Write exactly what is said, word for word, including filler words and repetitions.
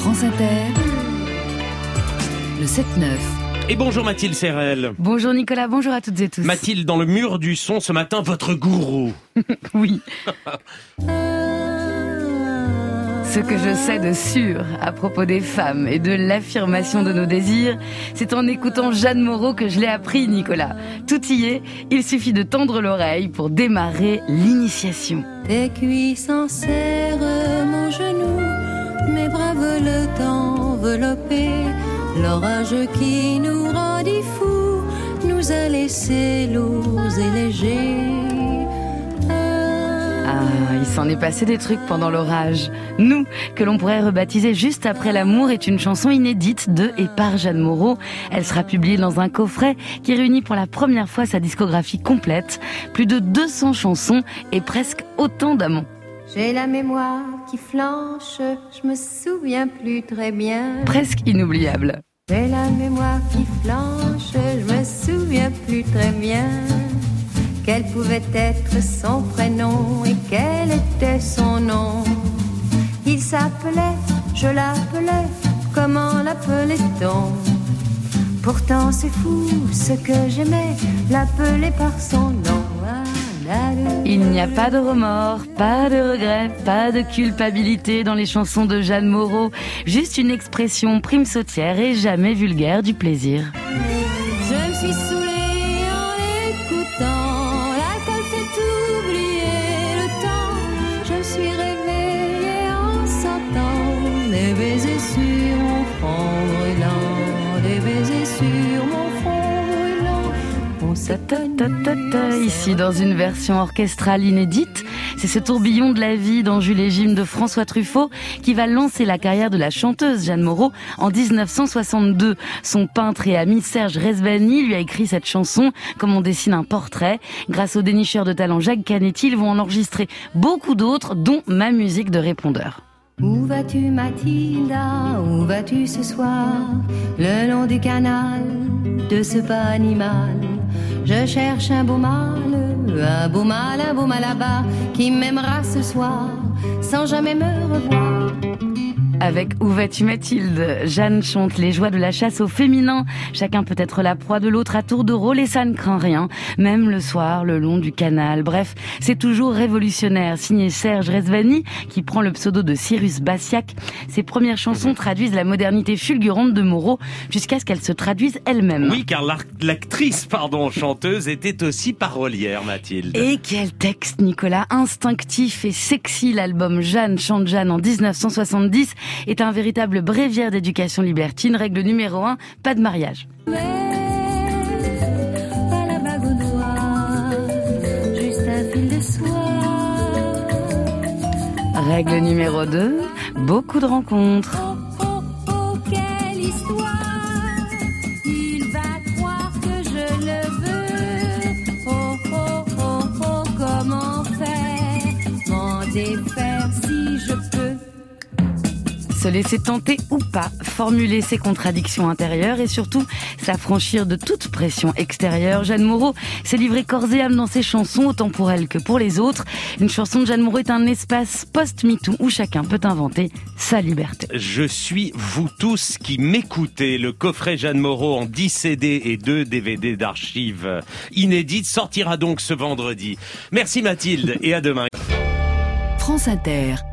France Inter, le sept neuf. Et bonjour Mathilde Serrel. Bonjour Nicolas, bonjour à toutes et tous. Mathilde, dans le mur du son ce matin, votre gourou. Oui. Ce que je sais de sûr à propos des femmes et de l'affirmation de nos désirs, c'est en écoutant Jeanne Moreau que je l'ai appris, Nicolas. Tout y est, il suffit de tendre l'oreille pour démarrer l'initiation. Tes cuisses enserrent mon genou, mes bras veulent t'envelopper. L'orage qui nous rendit fous nous a laissés lourds et légers. Ah, il s'en est passé des trucs pendant l'orage. Nous, que l'on pourrait rebaptiser Juste après l'amour, est une chanson inédite de et par Jeanne Moreau. Elle sera publiée dans un coffret qui réunit pour la première fois sa discographie complète. Plus de deux cents chansons et presque autant d'amants. J'ai la mémoire qui flanche, je me souviens plus très bien. Presque inoubliable. J'ai la mémoire qui flanche, je me souviens plus très bien. Quel pouvait être son prénom et quel était son nom? Il s'appelait, je l'appelais, comment l'appelait-on? Pourtant c'est fou ce que j'aimais, l'appeler par son nom. Il n'y a pas de remords, pas de regrets, pas de culpabilité dans les chansons de Jeanne Moreau. Juste une expression prime sautière et jamais vulgaire du plaisir. Je me suis saoulée en écoutant, l'alcool fait oublier le temps. Je me suis réveillée en sentant des baisers sur mon front brûlant, des baisers sur mon front brûlant. On s'est Ici, dans une version orchestrale inédite, c'est ce tourbillon de la vie dans Jules et Jim de François Truffaut qui va lancer la carrière de la chanteuse Jeanne Moreau en dix-neuf cent soixante-deux. Son peintre et ami Serge Rezvani lui a écrit cette chanson comme on dessine un portrait. Grâce au dénicheur de talent Jacques Canetti, ils vont en enregistrer beaucoup d'autres, dont Ma musique de répondeur. Où vas-tu Mathilda, où vas-tu ce soir? Le long du canal de ce pas animal, je cherche un beau mâle, un beau mâle, un beau mâle là-bas, qui m'aimera ce soir, sans jamais me revoir. Avec Où vas-tu Mathilde, Jeanne chante les joies de la chasse au féminin. Chacun peut être la proie de l'autre à tour de rôle et ça ne craint rien, même le soir, le long du canal. Bref, c'est toujours révolutionnaire. Signé Serge Rezvani, qui prend le pseudo de Cyrus Bassiac. Ses premières chansons traduisent la modernité fulgurante de Moreau jusqu'à ce qu'elle se traduise elle-même. Oui, car l'actrice, pardon, chanteuse était aussi parolière, Mathilde. Et quel texte, Nicolas, instinctif et sexy. L'album Jeanne chante Jeanne en dix-neuf cent soixante-dix est un véritable bréviaire d'éducation libertine. Règle numéro un, pas de mariage. Mais, pas la bague au doigt, juste un fil de soie. Règle numéro deux, beaucoup de rencontres. Oh, oh, oh, quelle histoire! Il va croire que je le veux. Oh, oh, oh, oh, comment faire? M'en défaire si je peux. Se laisser tenter ou pas, formuler ses contradictions intérieures et surtout s'affranchir de toute pression extérieure. Jeanne Moreau s'est livrée corps et âme dans ses chansons, autant pour elle que pour les autres. Une chanson de Jeanne Moreau est un espace post-MeToo où chacun peut inventer sa liberté. Je suis vous tous qui m'écoutez. Le coffret Jeanne Moreau en dix C D et deux D V D d'archives inédites sortira donc ce vendredi. Merci Mathilde et à demain. France Inter.